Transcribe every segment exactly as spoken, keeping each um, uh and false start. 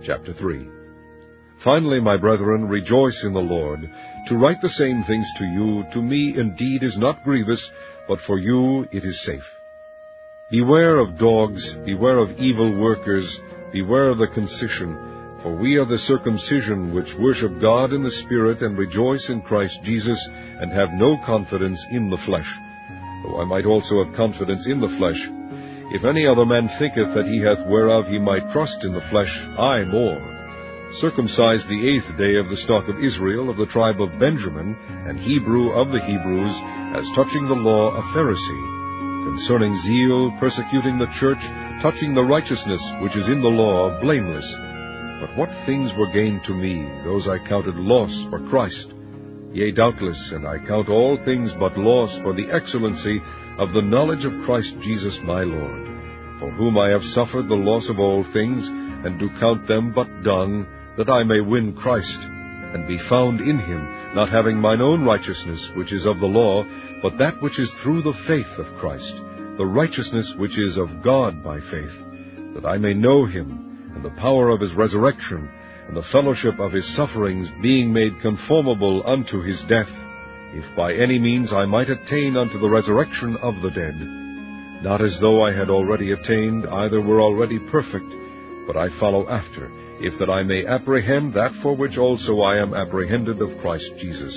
Chapter three. Finally, my brethren, rejoice in the Lord. To write the same things to you, to me indeed is not grievous, but for you it is safe. Beware of dogs, beware of evil workers, beware of the concision, for we are the circumcision which worship God in the Spirit and rejoice in Christ Jesus, and have no confidence in the flesh. Though I might also have confidence in the flesh. If any other man thinketh that he hath whereof he might trust in the flesh, I more. Circumcised the eighth day of the stock of Israel, of the tribe of Benjamin, and Hebrew of the Hebrews, as touching the law a Pharisee, concerning zeal, persecuting the church, touching the righteousness which is in the law, blameless. But what things were gained to me, those I counted loss for Christ. Yea, doubtless, and I count all things but loss for the excellency of the knowledge of Christ Jesus my Lord, for whom I have suffered the loss of all things, and do count them but dung, that I may win Christ, and be found in him, not having mine own righteousness, which is of the law, but that which is through the faith of Christ, the righteousness which is of God by faith, that I may know him, and the power of his resurrection, and the fellowship of his sufferings, being made conformable unto his death, if by any means I might attain unto the resurrection of the dead. Not as though I had already attained, either were already perfect, but I follow after, if that I may apprehend that for which also I am apprehended of Christ Jesus.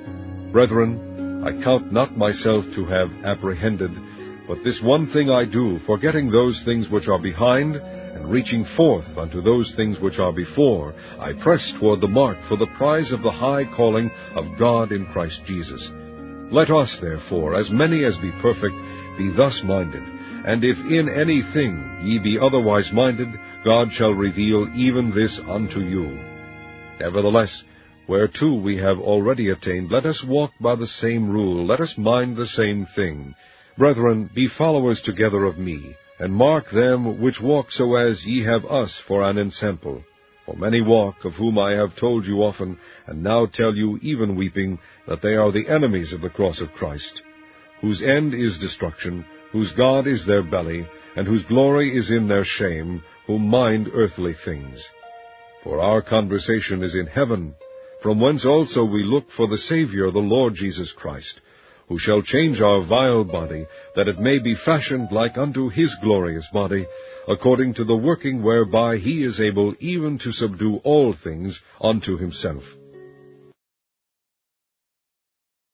Brethren, I count not myself to have apprehended, but this one thing I do, forgetting those things which are behind, and reaching forth unto those things which are before, I press toward the mark for the prize of the high calling of God in Christ Jesus. Let us, therefore, as many as be perfect, be thus minded, and if in anything ye be otherwise minded, God shall reveal even this unto you. Nevertheless, whereto we have already attained, let us walk by the same rule, let us mind the same thing. Brethren, be followers together of me, and mark them which walk so as ye have us for an ensample. For many walk, of whom I have told you often, and now tell you even weeping, that they are the enemies of the cross of Christ, whose end is destruction, whose God is their belly, and whose glory is in their shame, who mind earthly things. For our conversation is in heaven, from whence also we look for the Savior, the Lord Jesus Christ, who shall change our vile body, that it may be fashioned like unto his glorious body, according to the working whereby he is able even to subdue all things unto himself.